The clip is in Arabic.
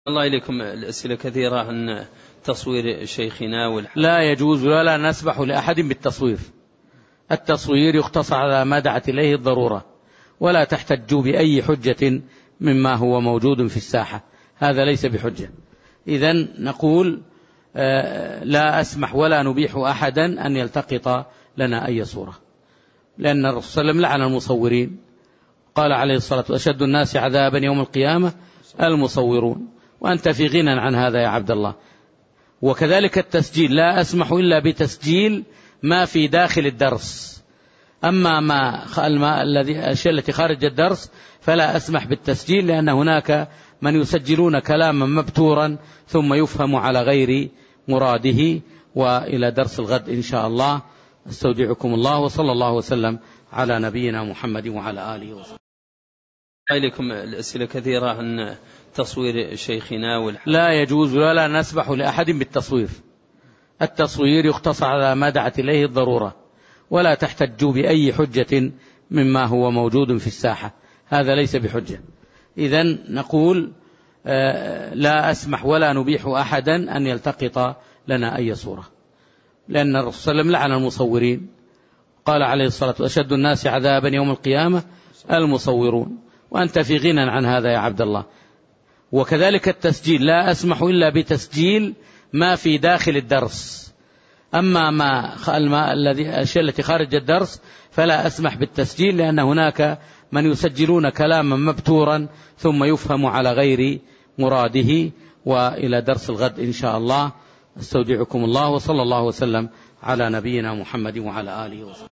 الله إليكم. الأسئلة كثيرة عن تصوير شيخنا لا يجوز ولا نسمح لأحد بالتصوير. التصوير يختصر على ما دعت إليه الضرورة، ولا تحتجوا بأي حجة مما هو موجود في الساحة، هذا ليس بحجة. إذن نقول لا أسمح ولا نبيح أحدا أن يلتقط لنا أي صورة، لأن الرسول صلى الله عليه وسلم لعن المصورين، قال عليه الصلاة والسلام: أشد الناس عذابا يوم القيامة المصورون. وأنت في غنى عن هذا يا عبد الله. وكذلك التسجيل، لا أسمح إلا بتسجيل ما في داخل الدرس، أما الأشياء التي خارج الدرس فلا أسمح بالتسجيل، لأن هناك من يسجلون كلاما مبتورا ثم يفهم على غير مراده. وإلى درس الغد إن شاء الله، استودعكم الله، وصلى الله وسلم على نبينا محمد وعلى آله وصحبه. إليكم الأسئلة كثيرة عن تصوير شيخنا لا يجوز ولا نسمح لأحد بالتصوير. التصوير يختصر على ما دعت إليه الضرورة، ولا تحتجوا بأي حجة مما هو موجود في الساحة، هذا ليس بحجة. إذن نقول لا أسمح ولا نبيح أحدا أن يلتقط لنا أي صورة، لأن الرسول صلى الله عليه وسلم لعن المصورين، قال عليه الصلاة والسلام: أشد الناس عذابا يوم القيامة المصورون. وأنت في غنى عن هذا يا عبد الله. وكذلك التسجيل، لا أسمح إلا بتسجيل ما في داخل الدرس، أما الأشياء التي خارج الدرس فلا أسمح بالتسجيل، لأن هناك من يسجلون كلاما مبتورا ثم يفهم على غير مراده. وإلى درس الغد إن شاء الله، استودعكم الله، وصلى الله وسلم على نبينا محمد وعلى آله وصحبه.